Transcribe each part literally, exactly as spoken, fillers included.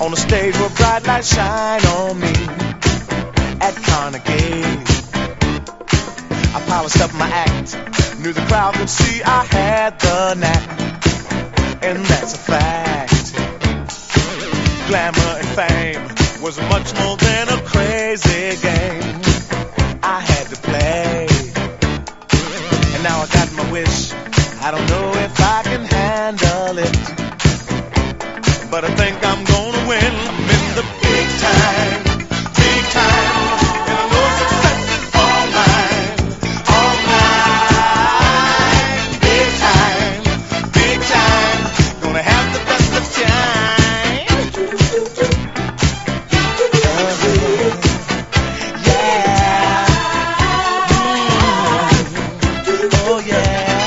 On the stage where bright lights shine on me at Carnegie. I polished up my act, knew the crowd could see I had the knack, and that's a fact. Glamour and fame was much more than a crazy game I had to play. And now I got my wish, I don't know if I can handle it, but I think I'm gonna win. I'm in the big time, big time, and I know success is all mine, all mine. Big time, big time, gonna have the best of time. Uh, yeah, mm. Oh yeah.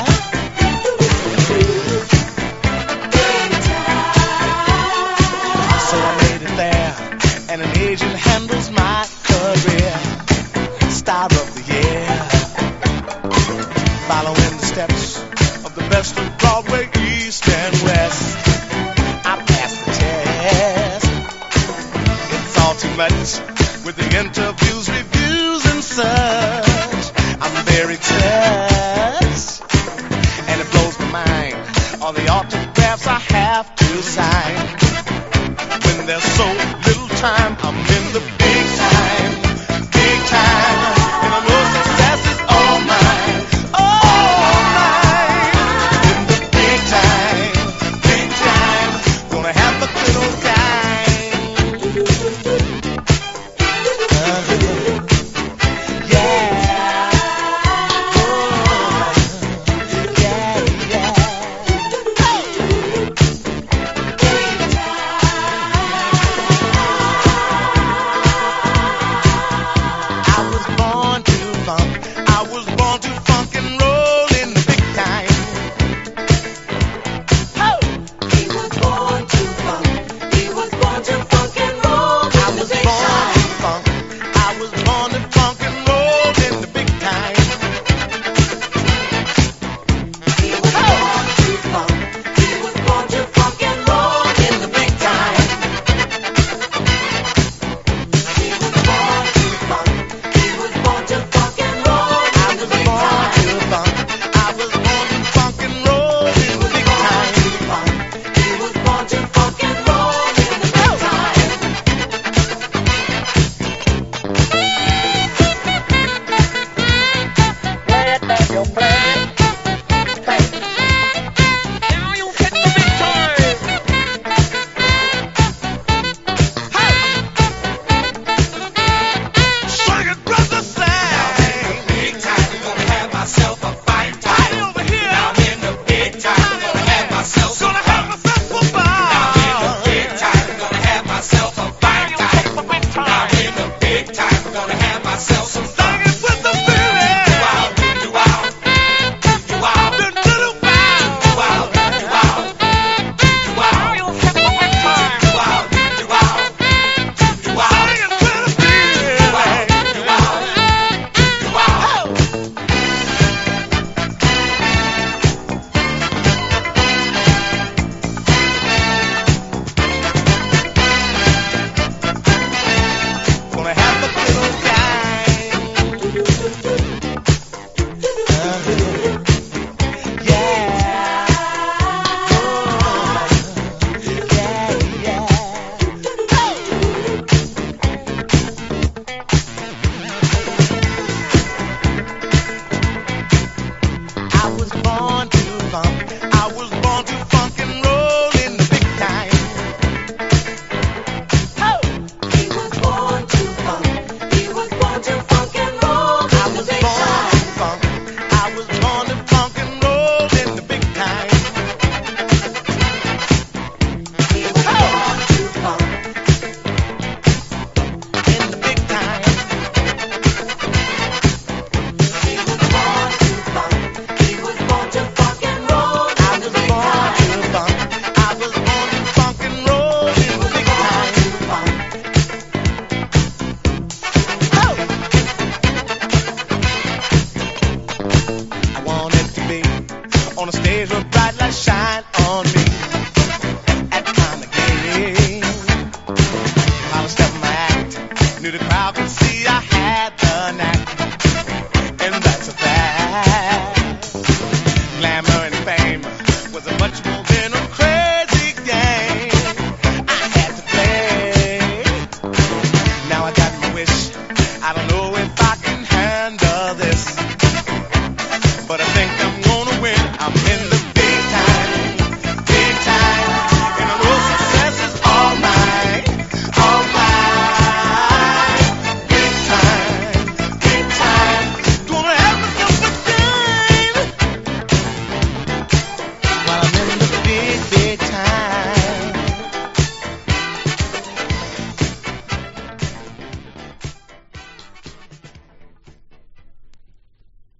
So I made it there, and an agent handles my career. Star of the year, following the steps of the best of Broadway, East and West. I passed the test. It's all too much with the interviews, reviews, and such. I'm very touched, and it blows my mind, all the autographs I have to sign. When there's so little time, I'm in the big time, big time, and I know success is all mine, all mine. In the big time, big time, gonna have a good old time. Uh, yeah, oh, yeah, yeah. I was born to funk. I was born to funk and roll in the big time. Oh! He was born to funk. He was born to funk and roll I in the was big born time. to funk. I was born to funk and roll in the big time. He was born to funk. He was born to funk and roll in the big time. He was born to funk. He was born to funk and roll I in the was big born time. to funk. I was born to funk and roll in the big time. He was born to funk.